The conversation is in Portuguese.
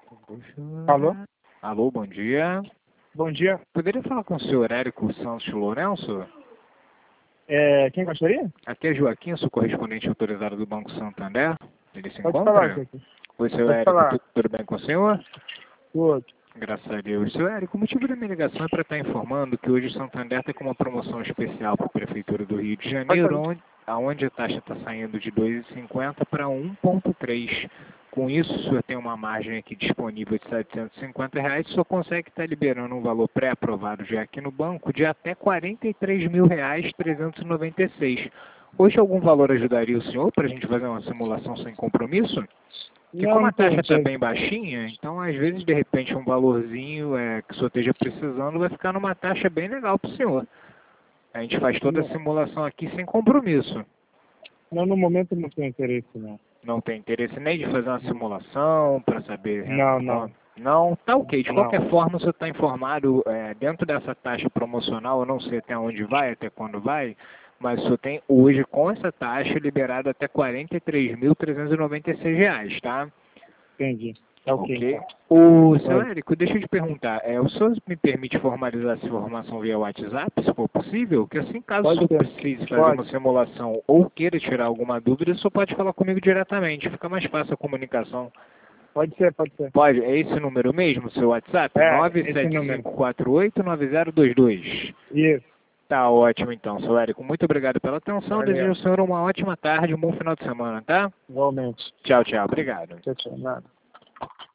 Alô? Alô, bom dia. Bom dia. Poderia falar com o senhor Érico Santos Lourenço? Quem gostaria? Aqui é Joaquim, sou correspondente autorizado do Banco Santander. Ele se Pode falar, encontra? Joaquim. Oi, senhor Pode Érico, falar. tudo bem com o senhor? Tudo. Graças a Deus. Senhor Érico, o motivo da minha ligação é para estar informando que hoje o Santander tem com uma promoção especial para a Prefeitura do Rio de Pode Janeiro, falar. onde a taxa está saindo de 2,50 para 1,3. Com isso, o senhor tem uma margem aqui disponível de R$ 750, só consegue estar liberando um valor pré-aprovado já aqui no banco de até R$ 43.396. Hoje algum valor ajudaria o senhor para a gente fazer uma simulação sem compromisso? Porque como a taxa está bem baixinha, então às vezes de repente um valorzinho que o senhor esteja precisando vai ficar numa taxa bem legal para o senhor. A gente faz toda a simulação aqui sem compromisso. Não, no momento não tenho interesse, não. Não tem interesse nem de fazer uma simulação para saber... Não. Não, tá ok. De Não. qualquer forma, o senhor está informado dentro dessa taxa promocional, eu não sei até onde vai, até quando vai, mas o senhor tem hoje com essa taxa liberado até R$ 43.396, tá? Entendi. Tá ok. Então. O senhor Érico, deixa eu te perguntar, o senhor me permite formalizar essa informação via WhatsApp, se for possível? Que assim, caso o senhor precise fazer uma simulação ou queira tirar alguma dúvida, o senhor pode falar comigo diretamente, fica mais fácil a comunicação. Pode ser. Pode, é esse número mesmo, seu WhatsApp? Esse número. 97548-9022. Isso. Tá ótimo então, seu Érico. Muito obrigado pela atenção. Valeu. Desejo ao senhor uma ótima tarde, um bom final de semana, tá? Igualmente. Tchau, tchau. Obrigado. Tchau. Nada.